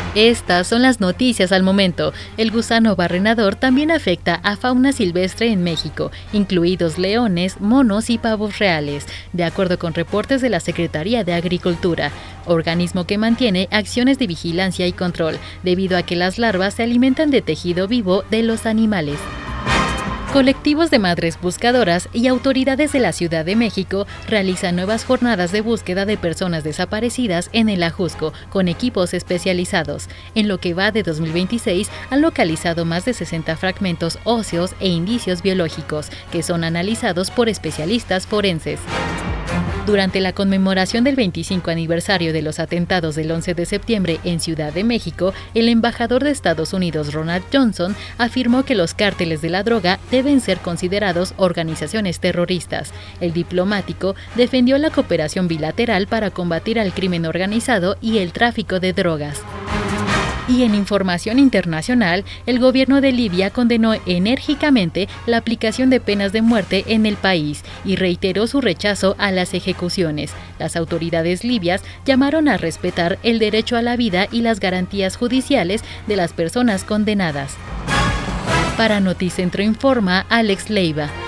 Estas son las noticias al momento. El gusano barrenador también afecta a fauna silvestre en México, incluidos leones, monos y pavos reales, de acuerdo con reportes de la Secretaría de Agricultura, organismo que mantiene acciones de vigilancia y control, debido a que las larvas se alimentan de tejido vivo de los animales. Colectivos de madres buscadoras y autoridades de la Ciudad de México realizan nuevas jornadas de búsqueda de personas desaparecidas en el Ajusco con equipos especializados. En lo que va de 2026 han localizado más de 60 fragmentos óseos e indicios biológicos que son analizados por especialistas forenses. Durante la conmemoración del 25 aniversario de los atentados del 11 de septiembre en Ciudad de México, el embajador de Estados Unidos, Ronald Johnson, afirmó que los cárteles de la droga deben ser considerados organizaciones terroristas. El diplomático defendió la cooperación bilateral para combatir al crimen organizado y el tráfico de drogas. Y en información internacional, el gobierno de Libia condenó enérgicamente la aplicación de penas de muerte en el país y reiteró su rechazo a las ejecuciones. Las autoridades libias llamaron a respetar el derecho a la vida y las garantías judiciales de las personas condenadas. Para Noticentro Informa, Alex Leiva.